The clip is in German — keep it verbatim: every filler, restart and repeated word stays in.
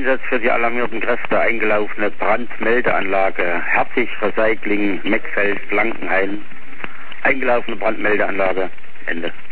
Einsatz für die alarmierten Kräfte eingelaufene Brandmeldeanlage Herzig Recycling Meckfeld Blankenhain. Eingelaufene Brandmeldeanlage. Ende.